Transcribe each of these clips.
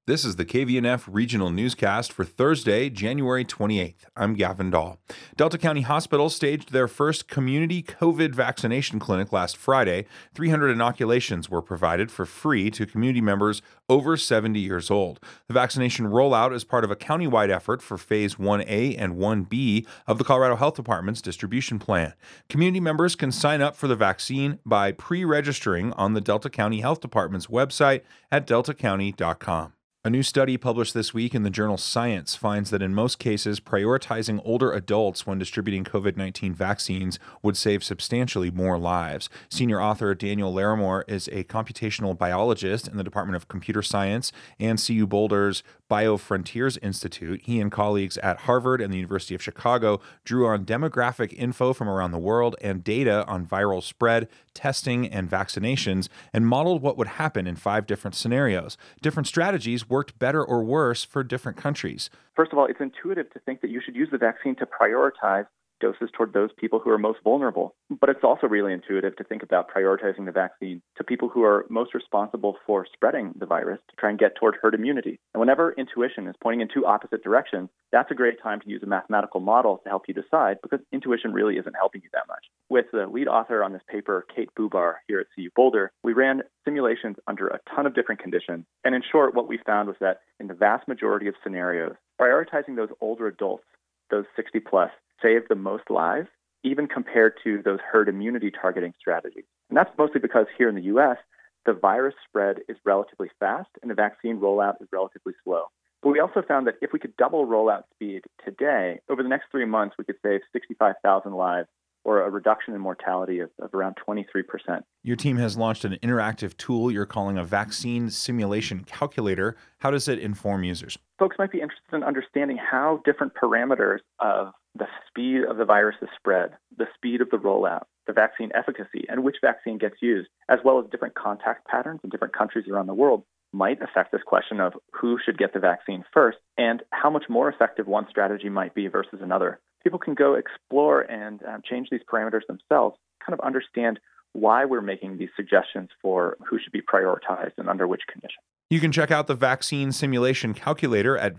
This is the KVNF Regional Newscast for Thursday, January 28th. I'm Gavin Dahl. Delta County Hospital staged their first community COVID vaccination clinic last Friday. 300 inoculations were provided for free to community members over 70 years old. The vaccination rollout is part of a countywide effort for Phase 1A and 1B of the Colorado Health Department's distribution plan. Community members can sign up for the vaccine by pre-registering on the Delta County Health Department's website at deltacounty.com. A new study published this week in the journal Science finds that in most cases, prioritizing older adults when distributing COVID-19 vaccines would save substantially more lives. Senior author Daniel Larimore is a computational biologist in the Department of Computer Science and CU Boulder's BioFrontiers Institute. He and colleagues at Harvard and the University of Chicago drew on demographic info from around the world and data on viral spread, testing, and vaccinations, and modeled what would happen in 5 different scenarios. Different strategies worked better or worse for different countries. First of all, it's intuitive to think that you should use the vaccine to prioritize doses toward those people who are most vulnerable. But it's also really intuitive to think about prioritizing the vaccine to people who are most responsible for spreading the virus to try and get toward herd immunity. And whenever intuition is pointing in 2 opposite directions, that's a great time to use a mathematical model to help you decide, because intuition really isn't helping you that much. With the lead author on this paper, Kate Bubar, here at CU Boulder, we ran simulations under a ton of different conditions. And in short, what we found was that in the vast majority of scenarios, prioritizing those older adults, those 60 plus, save the most lives, even compared to those herd immunity targeting strategies. And that's mostly because here in the U.S., the virus spread is relatively fast and the vaccine rollout is relatively slow. But we also found that if we could double rollout speed today, over the next 3 months, we could save 65,000 lives, or a reduction in mortality of around 23%. Your team has launched an interactive tool you're calling a vaccine simulation calculator. How does it inform users? Folks might be interested in understanding how different parameters of the speed of the virus's spread, the speed of the rollout, the vaccine efficacy, and which vaccine gets used, as well as different contact patterns in different countries around the world, might affect this question of who should get the vaccine first and how much more effective one strategy might be versus another. People can go explore and change these parameters themselves, kind of understand why we're making these suggestions for who should be prioritized and under which conditions. You can check out the vaccine simulation calculator at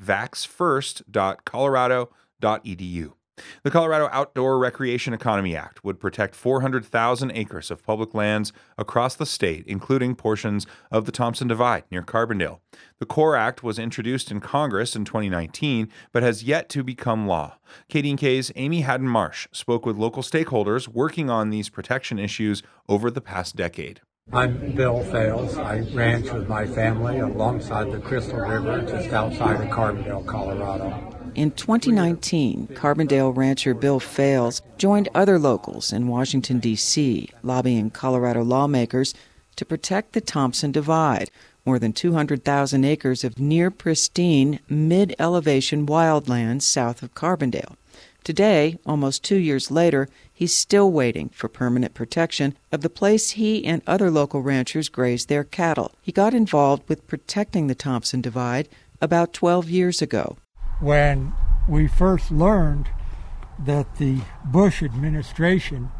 vaxfirst.colorado.edu. The Colorado Outdoor Recreation Economy Act would protect 400,000 acres of public lands across the state, including portions of the Thompson Divide near Carbondale. The CORE Act was introduced in Congress in 2019, but has yet to become law. KDNK's Amy Haddon-Marsh spoke with local stakeholders working on these protection issues over the past decade. I'm Bill Fales. I ranch with my family alongside the Crystal River just outside of Carbondale, Colorado. In 2019, Carbondale rancher Bill Fales joined other locals in Washington, D.C., lobbying Colorado lawmakers to protect the Thompson Divide, more than 200,000 acres of near-pristine, mid-elevation wildlands south of Carbondale. Today, almost 2 years later, he's still waiting for permanent protection of the place he and other local ranchers graze their cattle. He got involved with protecting the Thompson Divide about 12 years ago. When we first learned that the Bush administration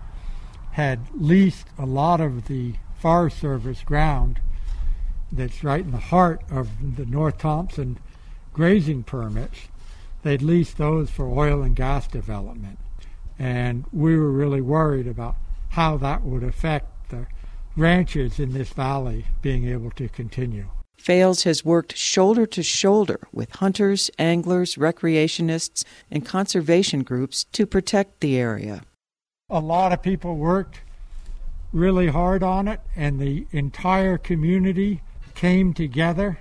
had leased a lot of the Forest Service ground that's right in the heart of the North Thompson grazing permits, they'd leased those for oil and gas development. And we were really worried about how that would affect the ranches in this valley being able to continue. Fales has worked shoulder to shoulder with hunters, anglers, recreationists, and conservation groups to protect the area. A lot of people worked really hard on it, and the entire community came together,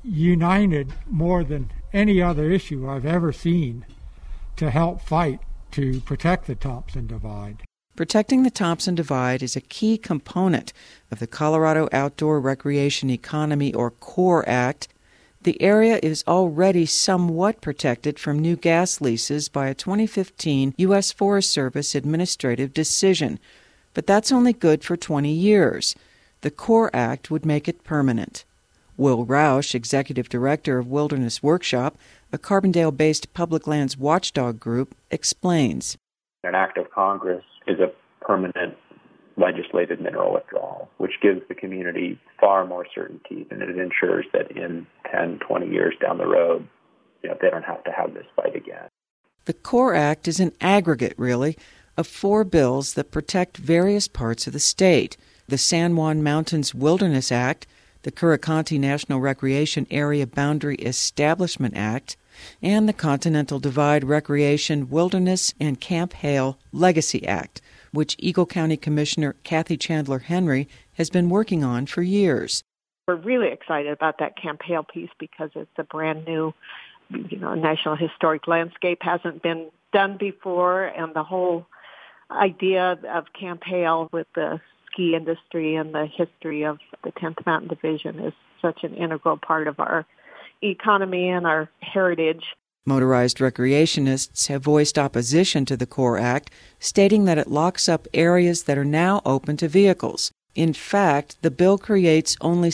united more than any other issue I've ever seen, to help fight to protect the Thompson Divide. Protecting the Thompson Divide is a key component of the Colorado Outdoor Recreation Economy, or CORE Act. The area is already somewhat protected from new gas leases by a 2015 U.S. Forest Service administrative decision, but that's only good for 20 years. The CORE Act would make it permanent. Will Roush, Executive Director of Wilderness Workshop, a Carbondale-based public lands watchdog group, explains. An act of Congress is a permanent legislated mineral withdrawal, which gives the community far more certainty, and it ensures that in 10, 20 years down the road, they don't have to have this fight again. The CORE Act is an aggregate, really, of 4 bills that protect various parts of the state: the San Juan Mountains Wilderness Act, the Curricanti National Recreation Area Boundary Establishment Act, and the Continental Divide Recreation, Wilderness, and Camp Hale Legacy Act, which Eagle County Commissioner Kathy Chandler Henry has been working on for years. We're really excited about that Camp Hale piece because it's a brand new, National Historic Landscape, hasn't been done before, and the whole idea of Camp Hale with the ski industry and the history of the 10th Mountain Division is such an integral part of our economy and our heritage. Motorized recreationists have voiced opposition to the CORE Act, stating that it locks up areas that are now open to vehicles. In fact, the bill creates only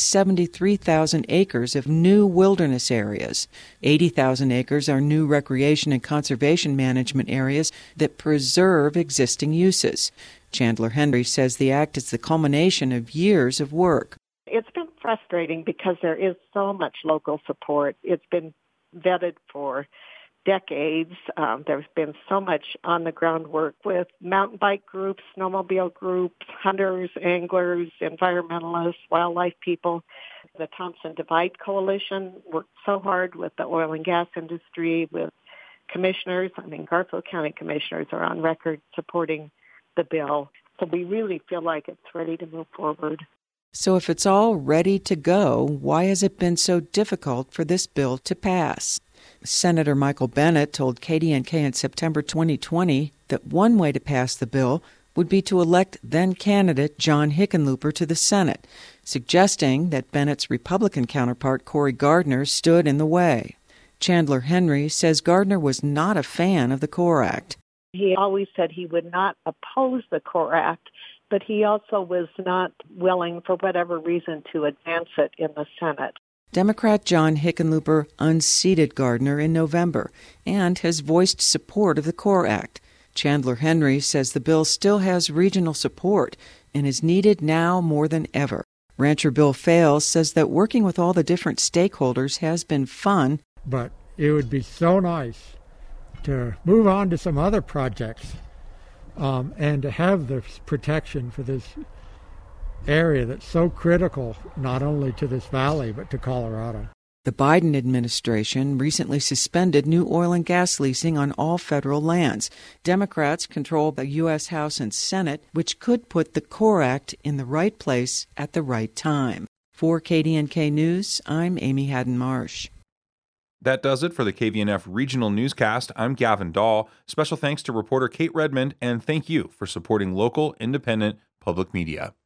73,000 acres of new wilderness areas. 80,000 acres are new recreation and conservation management areas that preserve existing uses. Chandler Henry says the act is the culmination of years of work. It's been frustrating because there is so much local support. It's been vetted for decades. There's been so much on-the-ground work with mountain bike groups, snowmobile groups, hunters, anglers, environmentalists, wildlife people. The Thompson Divide Coalition worked so hard with the oil and gas industry, with commissioners. Garfield County commissioners are on record supporting the bill. So we really feel like it's ready to move forward. So if it's all ready to go, why has it been so difficult for this bill to pass? Senator Michael Bennet told KDNK in September 2020 that one way to pass the bill would be to elect then-candidate John Hickenlooper to the Senate, suggesting that Bennett's Republican counterpart Cory Gardner stood in the way. Chandler Henry says Gardner was not a fan of the CORE Act. He always said he would not oppose the CORE Act, but he also was not willing, for whatever reason, to advance it in the Senate. Democrat John Hickenlooper unseated Gardner in November and has voiced support of the CORE Act. Chandler Henry says the bill still has regional support and is needed now more than ever. Rancher Bill Fales says that working with all the different stakeholders has been fun. But it would be so nice to move on to some other projects and to have the protection for this area that's so critical not only to this valley but to Colorado. The Biden administration recently suspended new oil and gas leasing on all federal lands. Democrats control the U.S. House and Senate, which could put the CORE Act in the right place at the right time. For KDNK News, I'm Amy Haddon-Marsh. That does it for the KVNF Regional Newscast. I'm Gavin Dahl. Special thanks to reporter Kate Redmond, and thank you for supporting local, independent public media.